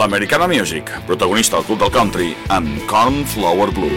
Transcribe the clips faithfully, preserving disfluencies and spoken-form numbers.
l'Americana Music, protagonista del Club del Country, amb Cornflower Blue.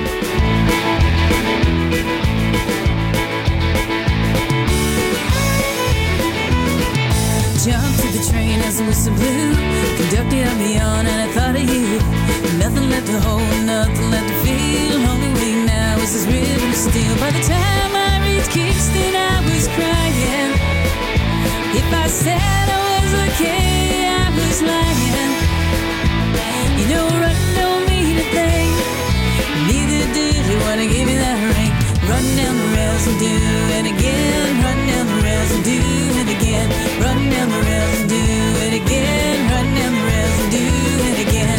Jumped to the train as the whistle blew, conducted me on and I thought of you. Nothing left to hold, nothing left to feel. Only way now is this river of steel. By the time I reached Kingston, I was crying. If I said I was okay, I was lying. You know, running don't mean a thing. Neither did you when I gave you that ring. Run down the rails and do it again. Run down the rails and do it again. Run down the rails and do it again. Run down the rails and do it again.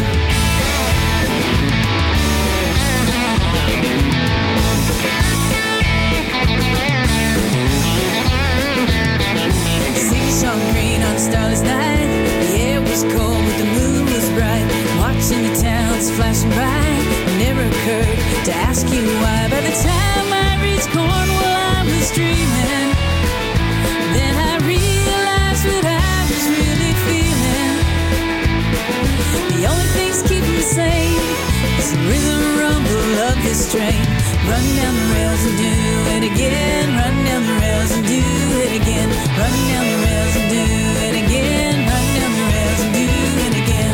Seashore green on a starless night. The air was cold but the moon was bright. Watching the towns flashing by. It never occurred to ask you why. By the time I reached Cornwall, I was dreaming. Then I realized what I was really feeling. The only things keeping me sane is the rhythm and rumble of this train. Run down the rails and do it again. Run down the rails and do it again. Run down the rails and do it again. Run down the rails and do it again.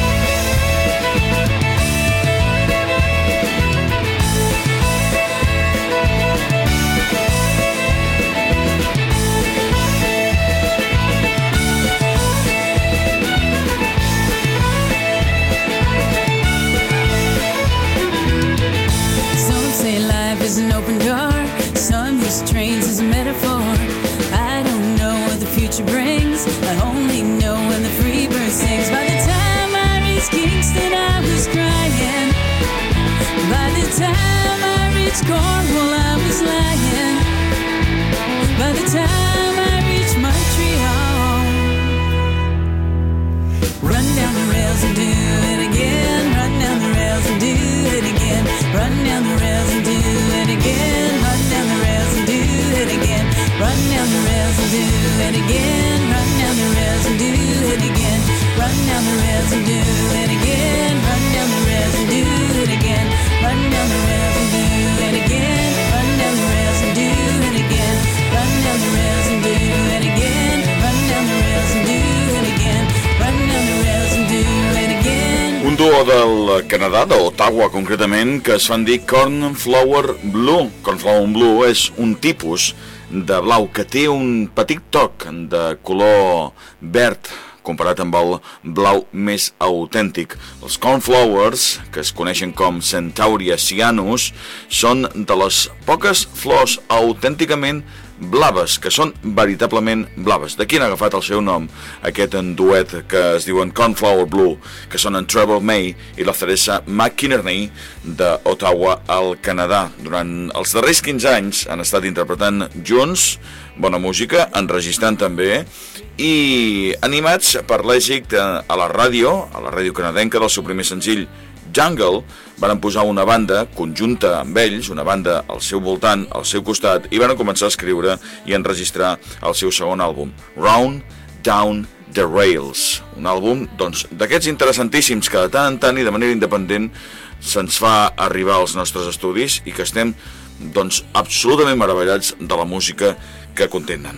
Is an open door. Some use trains as a metaphor. I don't know what the future brings. I only know when the free bird sings. By the time I reached Kingston, I was crying. By the time I reached Cornwall, I was lying. By the time I reached Montreal, run down the rails and do it again. Run down the rails and do it again. Run down the rails and do it again. Run down the rails and do it again. Run down the rails and do it again. Run down the rails and do it again. Run down the rails and do it again. Run down the rails and do it again. Run down the rails and do it again. Run down the rails and do it again. Run down the rails and do it again. Run down the rails and do it again. Run down the rails and do it again. Un duo del Canadà, d'Ottawa concretament, que es fan dir Cornflower Blue. Cornflower Blue és un tipus de blau que té un petit toc de color verd comparat amb el blau més autèntic. Els cornflowers, que es coneixen com Centaurea cyanus, són de les poques flors autènticament blaves, que són veritablement blaves. D'aquí han agafat el seu nom, aquest en duet que es diuen Cornflower Blue, que són en Trevor May i la Theresa McInerney d'Ottawa, al Canadà. Durant els darrers quinze anys han estat interpretant junts bona música, enregistrant també, i animats per l'èxit a la ràdio, a la ràdio canadenca del seu primer senzill Jungle, van posar una banda conjunta amb ells, una banda al seu voltant, al seu costat, i van començar a escriure i enregistrar el seu segon àlbum, Round Down the Rails. Un àlbum doncs, d'aquests interessantíssims que de tant en tant i de manera independent se'ns fa arribar als nostres estudis i que estem doncs, absolutament meravellats de la música que contenen.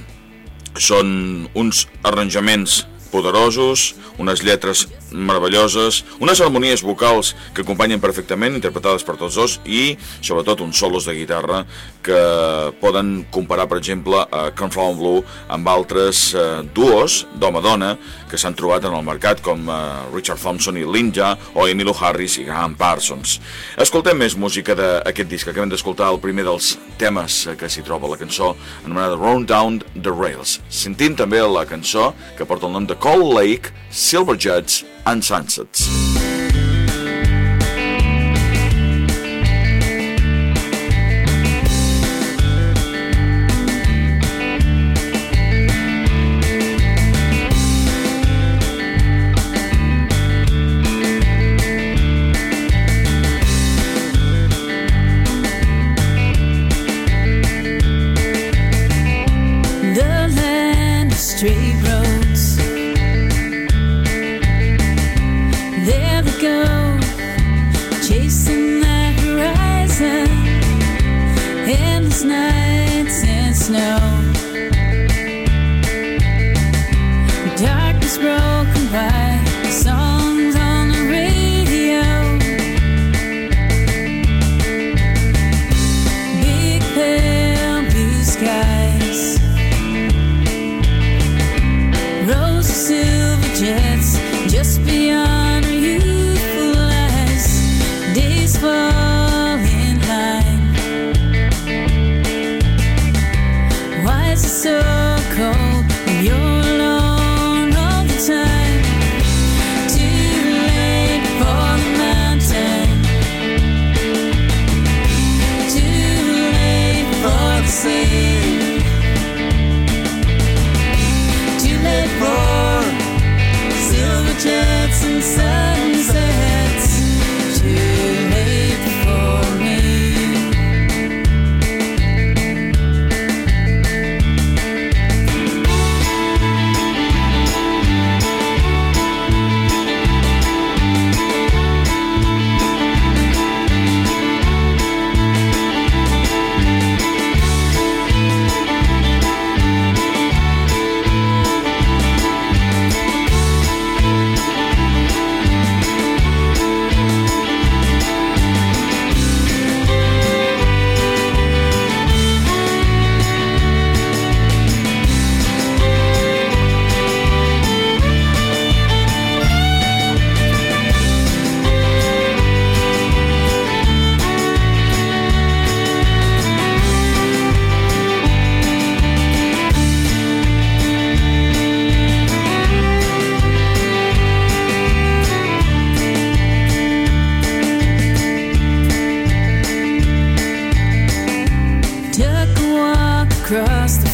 Són uns arranjaments poderosos, unes lletres meravelloses, unes harmonies vocals que acompanyen perfectament, interpretades per tots dos, i sobretot uns solos de guitarra que poden comparar, per exemple, a Cornflower Blue amb altres eh, duos d'home-dona que s'han trobat en el mercat, com eh, Richard Thompson i Linja, o Emmylou Harris i Graham Parsons. Escoltem més música d'aquest disc. Acabem d'escoltar el primer dels temes que s'hi troba, la cançó anomenada Round Down the Rails. Sentim també la cançó que porta el nom de Cold Lake, Silver Jets and Sunsets. The land of straight roads.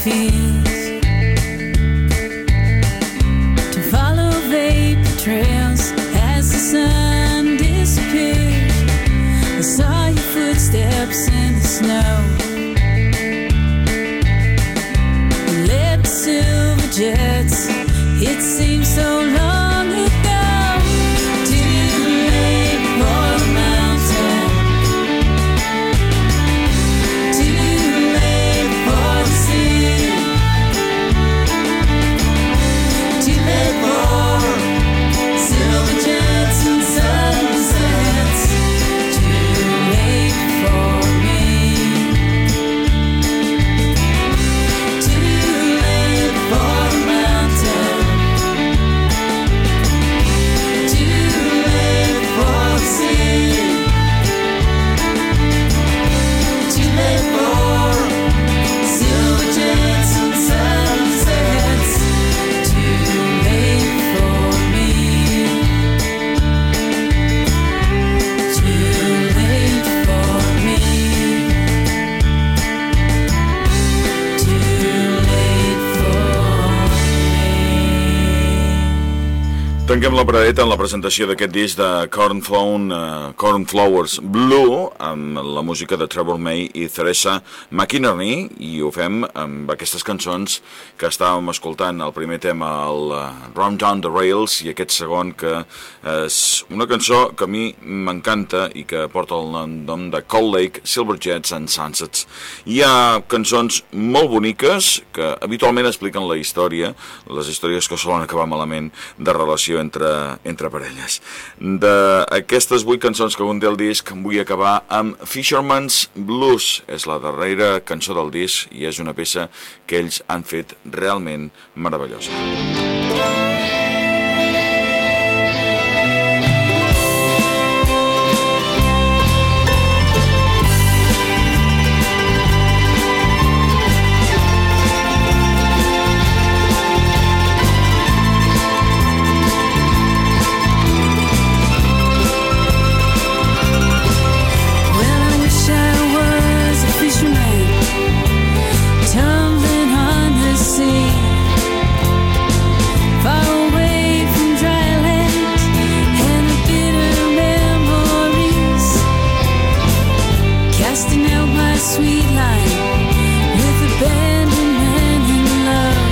disappears, to follow vapor trails as the sun disappears. I saw your footsteps in the snow, you led the silver jets. It seems so long ago. Too late for the mountain, too late for the sea, too late for silver jets and sunsets, too late for me, too late for the mountain, too late for the sea, too late for silver jets and sunsets, too late for me, too late for me, too late for me. Tanquem la paradeta en la presentació d'aquest disc de Cornflown, uh, Cornflowers Blue, amb la música de Trevor May i Theresa McInerney, i ho fem amb aquestes cançons que estàvem escoltant. El primer tema, el uh, Run Down the Rails, i aquest segon, que és una cançó que a mi m'encanta i que porta el nom de Cold Lake, Silver Jets and Sunsets. Hi ha cançons molt boniques que habitualment expliquen la història, les històries que solen acabar malament, de relació entre, entre parelles. D'aquestes vuit cançons que conté el disc, vull acabar amb Fisherman's Blues. És la darrera cançó del disc i és una peça que ells han fet realment meravellosa. Well, I wish I was a fisherman, tumbling on the sea, far away from dry land and the bitter memories, casting out my sweet line with abandonment and love.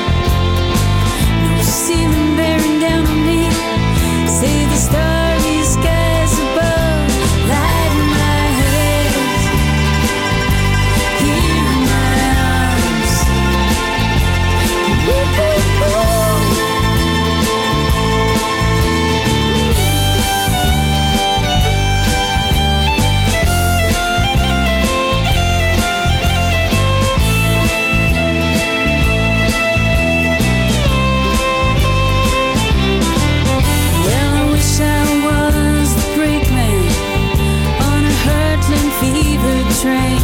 No ceiling bearing down on me, say the starry skies above, light in my head, here in my arms. Whoa, whoa, whoa. Well, I wish I was the brakeman on a hurtling fever train,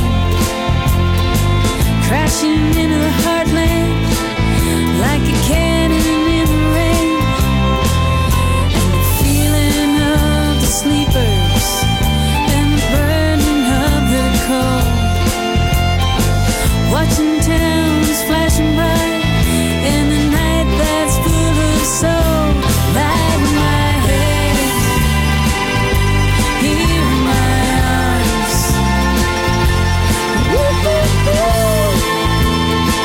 crashing into the heartland like a cannon in the rain. And the feeling of the sleepers and the burning of the coal, watching towns flashing by in the night that's full of soul, light in my head, here in my arms. Whoa, whoa, whoa.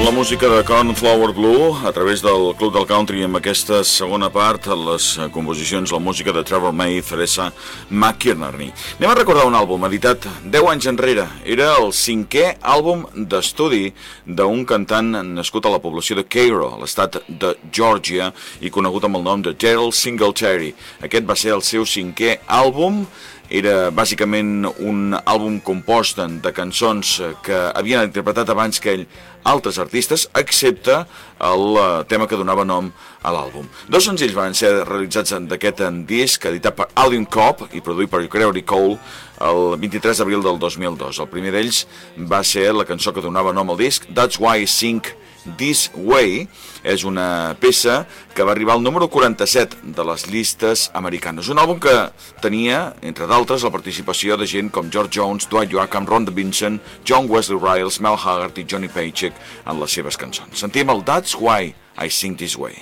la música de Cornflower Blue a través del Club del Country amb aquesta segona part, les composicions, la música de Trevor May i Theresa McInerney. Anem a recordar un àlbum editat deu anys enrere. Era el cinquè àlbum d'estudi d'un cantant nascut a la població de Cairo, a l'estat de Georgia, i conegut amb el nom de Gerald Singletary. Aquest va ser el seu cinquè àlbum. Era bàsicament un àlbum compost de cançons que havien interpretat abans que ell altres artistes, excepte el tema que donava nom a l'àlbum. Dos senzills van ser realitzats d'aquest disc, editat per Alvin Cobb i produït per Gregory Cole el vint-i-tres d'abril del dos mil dos. El primer d'ells va ser la cançó que donava nom al disc, That's Why I Sing This Way. És una peça que va arribar al número quaranta-set de les llistes americanes. Un àlbum que tenia, entre d'altres, la participació de gent com George Jones, Dwight Yoakam, Rhonda Vincent, John Wesley Riles, Mel Haggard i Johnny Paycheck en les seves cançons. Sentim el That's Why I Sing This Way.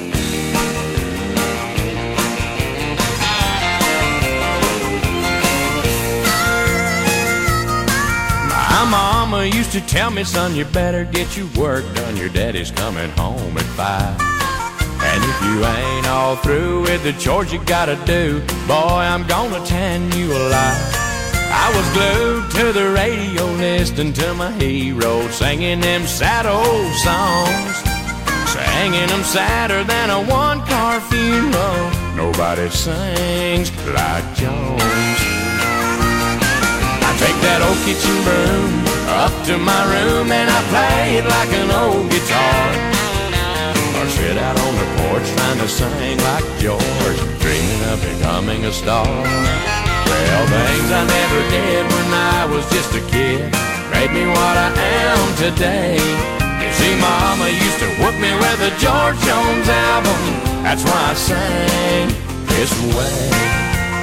My mama used to tell me, son, you better get your work done. Your daddy's coming home at five. And if you ain't all through with the chores you gotta do, boy, I'm gonna tan you alive. I was glued to the radio listening to my hero, singing them sad old songs, singing them sadder than a one-car funeral. Nobody sings like Jones. Take that old kitchen broom up to my room and I play it like an old guitar, or sit out on the porch trying to sing like George, dreaming of becoming a star. Well, things I never did when I was just a kid made me what I am today. You see, Mama used to whoop me with a George Jones album. That's why I sang this way.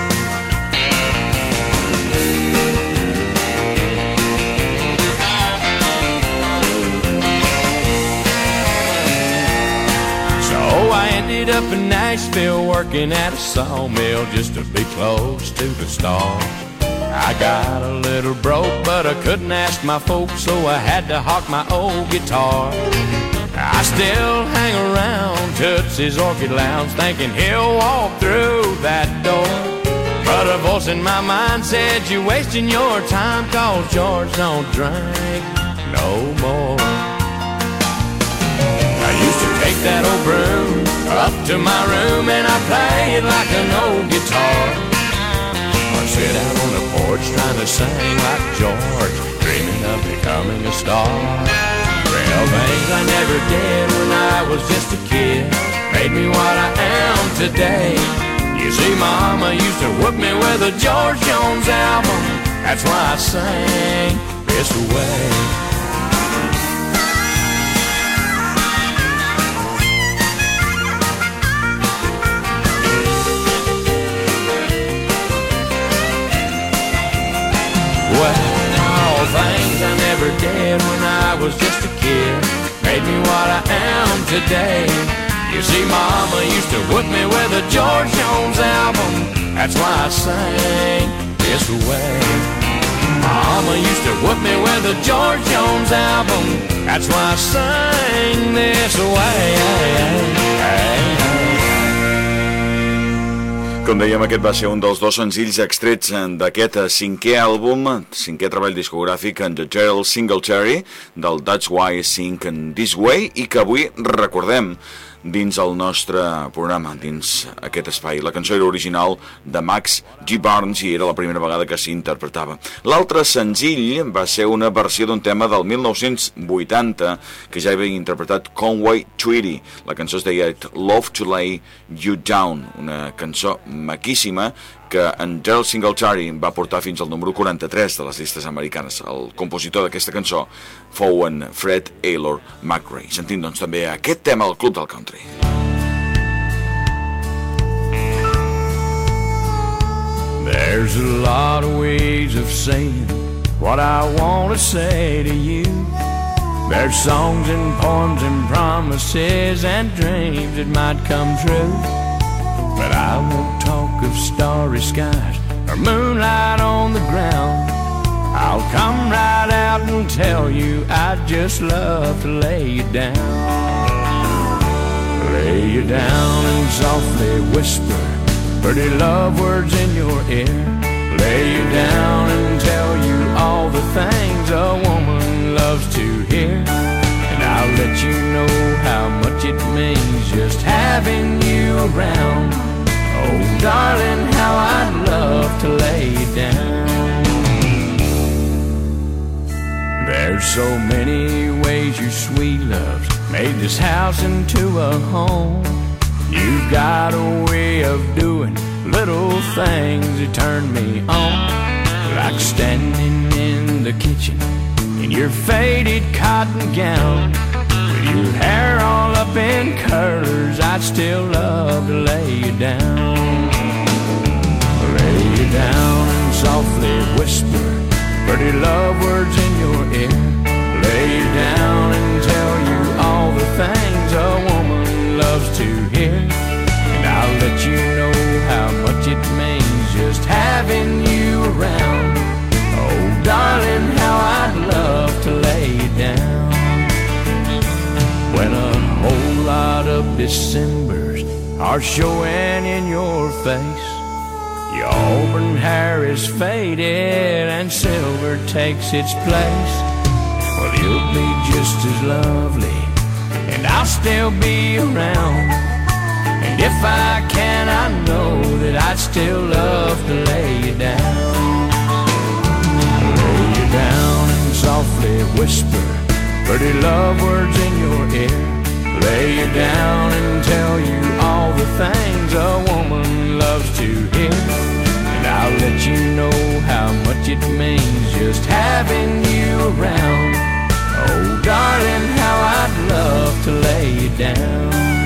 I ended up in Nashville working at a sawmill just to be close to the stars. I got a little broke, but I couldn't ask my folks, so I had to hawk my old guitar. I still hang around Tootsie's Orchid Lounge thinking he'll walk through that door. But a voice in my mind said, you're wasting your time, 'cause George don't drink no more. I used to take that old broom up to my room and I play it like an old guitar, or sit out on the porch trying to sing like George, dreaming of becoming a star. Well, things I never did when I was just a kid made me what I am today. You see, Mama used to whoop me with a George Jones album. That's why I sing this way. Well, things I never did when I was just a kid made me what I am today. You see, Mama used to whoop me with a George Jones album. That's why I sang this way. Mama used to whoop me with a George Jones album. That's why I sang this way. Com dèiem, aquest va ser un dels dos senzills extrets d'aquest cinquè àlbum, cinquè treball discogràfic de Gerald Singletary, del That's Why I Sing This Way, i que avui recordem dins el nostre programa, dins aquest espai. La cançó era original de Max G. Barnes i era la primera vegada que s'interpretava. L'altre senzill va ser una versió d'un tema del mil nou-cents vuitanta que ja havia interpretat Conway Twitty. La cançó es deia Love to Lay You Down, una cançó maquíssima que en Gerald Singletary va portar fins al número quaranta-tres de les llistes americanes. El compositor d'aquesta cançó fou en Fred Aylor McRae. Sentim doncs també aquest tema al Club del Country. There's a lot of ways of saying what I want to say to you. There's songs and poems and promises and dreams that might come true. But I won't talk of starry skies or moonlight on the ground. I'll come right out and tell you I'd just love to lay you down. Lay you down and softly whisper pretty love words in your ear. Lay you down and tell you all the things a woman loves to hear. And I'll let you know how much it means just having you around. Oh, darling, how I'd love to lay you down. There's so many ways your sweet love's made this house into a home. You've got a way of doing little things that turn me on. Like standing in the kitchen in your faded cotton gown, with your hair all up in curlers, I'd still love to lay you down. Lay you down and softly whisper pretty love words in your ear. Lay you down and tell you all the things a woman loves to hear. And I'll let you know how much it means just having you around. Oh, darling, how I'd love to lay you down. When a whole lot of Decembers are showing in your face, your auburn hair is faded and silver takes its place. Well, you'll be just as lovely and I'll still be around. And if I can, I know that I'd still love to lay you down. Lay you down and softly whisper pretty love words in your ear. Lay you down and tell you all the things a woman loves to hear. And I'll let you know how much it means just having you around. Oh, darling, how I'd love to lay you down.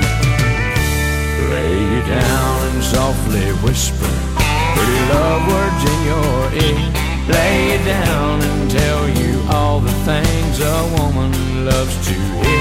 Lay you down and softly whisper pretty love words in your ear. Lay you down and tell you all the things a woman loves to hear.